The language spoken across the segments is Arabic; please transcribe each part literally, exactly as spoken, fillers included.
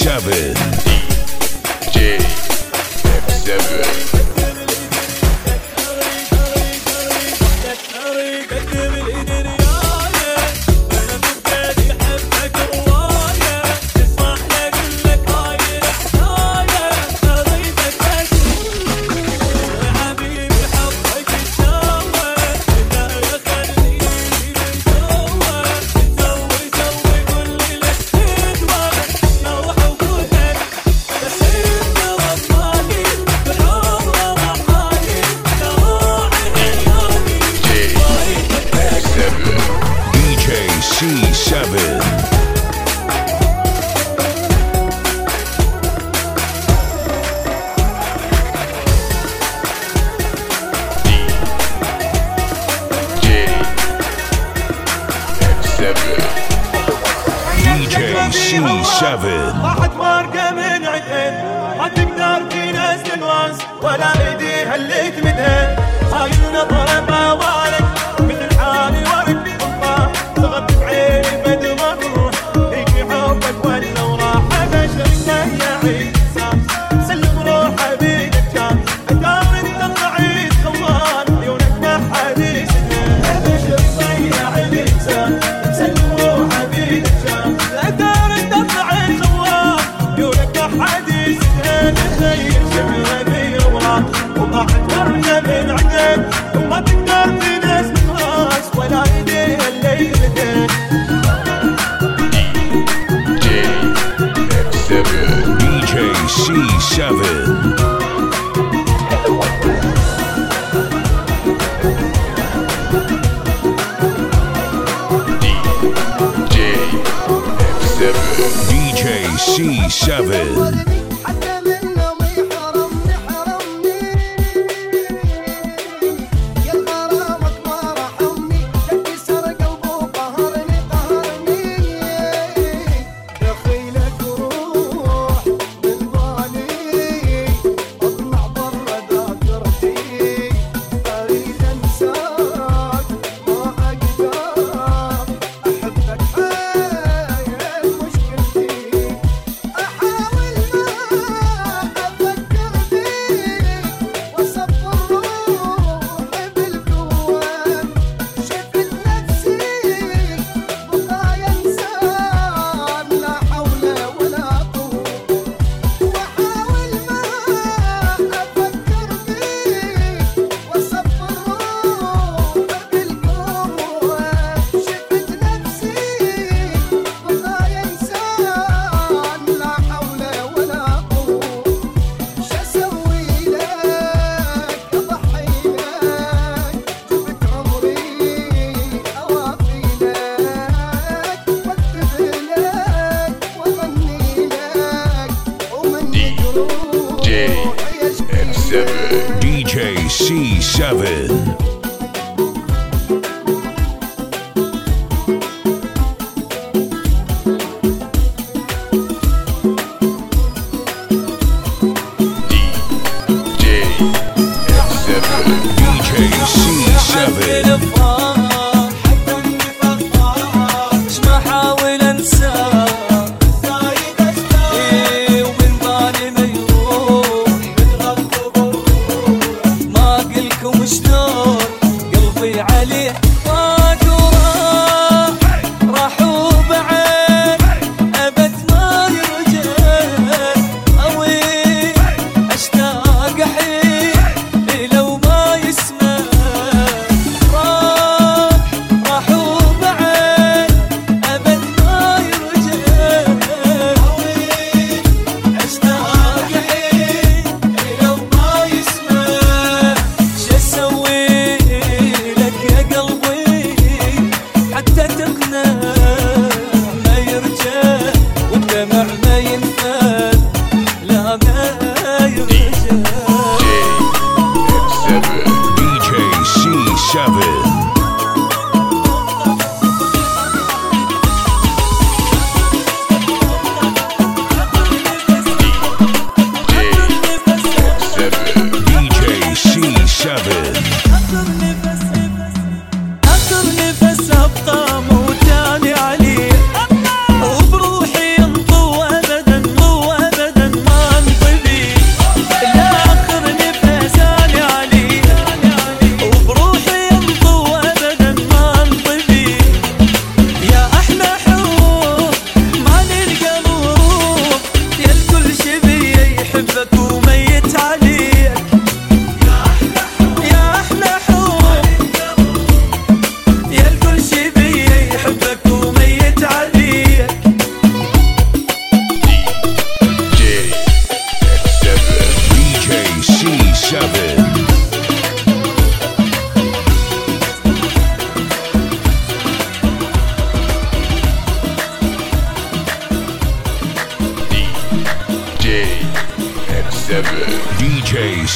seven. D J F seven. C seven. D J C seven. واحد مارقة من عدهن ما تقدر تنزل الراس ولا ايديها اللي تمدهن هاي النظرة موالك من الحالي ورد الله صغرت بعيني بدل ما تروح يجي حبك ولا وراح بشرك يا عيسى سلم روحه بيدك كان ادار انت ضعيف خوان عيونك ما حد يسهل بشرك يا عيسى سلم روحه بيدك كان ادار انت ضعيف خوان عيونك ما حد يسهل تخيل شبه بيروح وضاحت ورقه من عقب وما تقدر تنزل الراس ولا ايديها اللي بدك D J C seven. D J C seven. D J C seven. D J C seven. شلون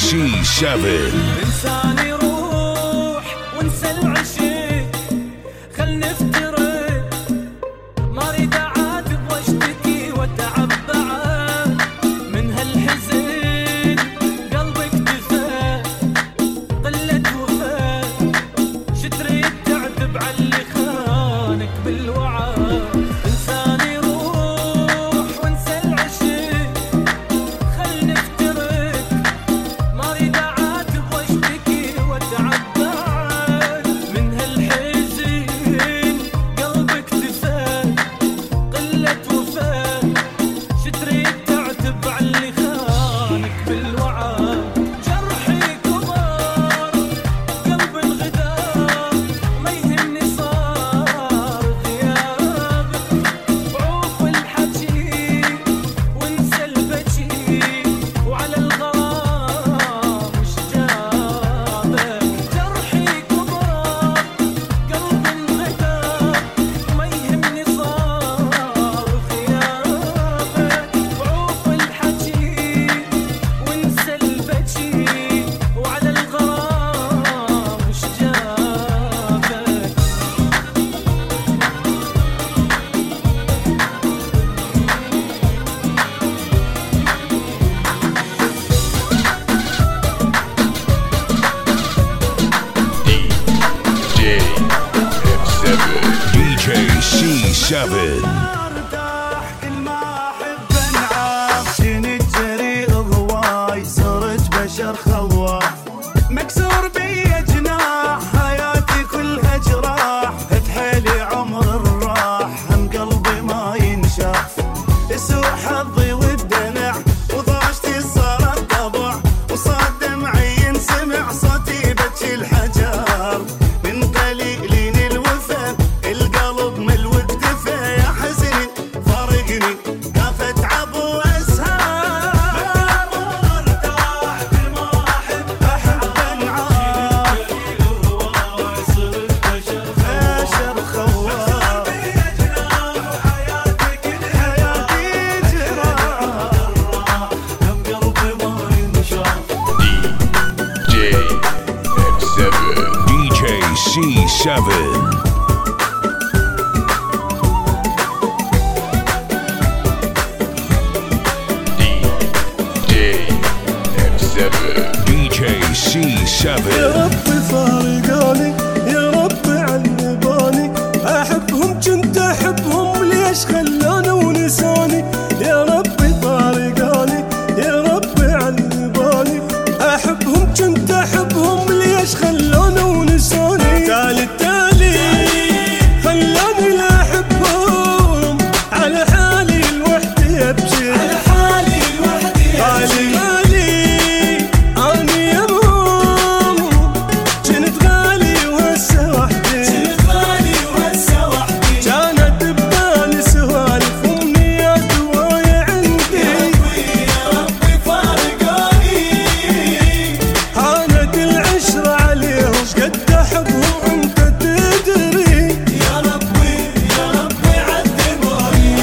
سي سبعة. انساني روح وانسى العشق خل نفترق ما اريد اعاتب واشتكي واتعب بعد من هالحزن قلبك دفى قلة وفاء شتريد تعتب على اللي خانك بالوعد. انساني روح وانسى العشق خل نفترق ما اريد اعاتب واشتكي واتعب بعد من هالحزن قلبك دفى قلة وفاء شتريد تعتب على اللي خانك بالوعد. جرحي كبر قلب الغدار ما يهمني صار غيابك بعوف الحكي وانسى البكي وعلى الغرام مش جابك. جرحي كبر قلب الغدار ما يهمني صار غيابك بعوف الحكي وانسى البكي وعلى الغرام مش جابك. دي جي اف سبعة. دي جي سي سبعة. ارتاح كل ما احب انعاف شنت جريء هواي صرت بشر خواف مكسور بي جناح حياتي كلها جراح تحيلي عمر الراح هم قلبي ما ينشاف سوء حظي والدلع وضاجتي صارت طبع وصاد دمعي ينسمع صوتي بكي الحجار من قليلين الوفا القلب من الود دفا يا حزني فارقني كافة عب واسهار ارتاح كل ما احب احب انعاف صرت بشر خواف حياتي جراح هم قلبي ما ينشاف. دي جي اف سبعة. دي جي سي سبعة. دي جي اف سبعة. دي جي سي يا سبعة. ربي فارقاني يا ربي عنباني احبهم كنت احبهم ليش خلاني ونساني. يا ربي فارقاني يا ربي عنباني احبهم كنت احبهم ليش خلاني ونساني. تالي تالي خلاني لا احبهم على حالي لوحدي ابكي على حالي لوحدي حالي مالي اني يمهم كنت غالي وهسه وحدي كنت غالي وهسه وحدي كانت ببالي سوالف وامنيات هواية عندي. يا ربي يا ربي فارقاني هانت العشرة عليهم قد احبهم انت تدري. يا ربي يا ربي عذبوني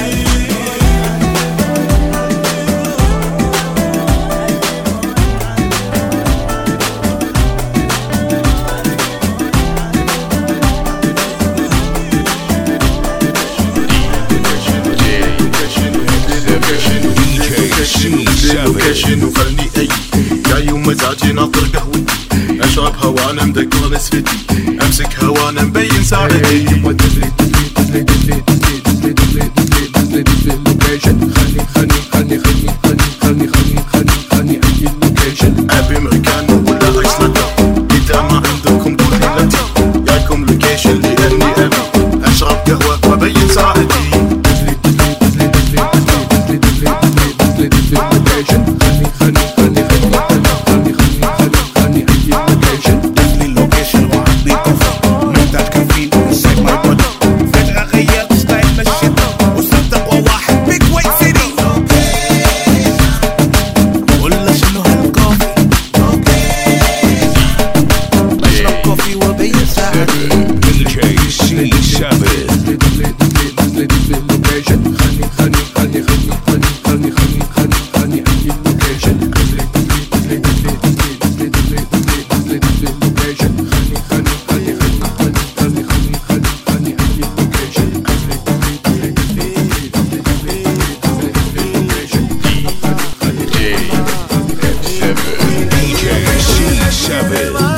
دي جي سي سبعة. لوكيشن وخلني اي جاي ومزاجي ناطر قهوتي اشرب هوانا مدقر نسفتي امسك هوانا مبين ساعتي. ابي مكان ولا غسلته اذا ما عندكم قولي لتي جايكم لوكيشن لاني ابي اشرب قهوه وابين ساعتي. فجأة غيرت ستايل مشيت وصرت اقوى واحد بيج واي سيتي. seven.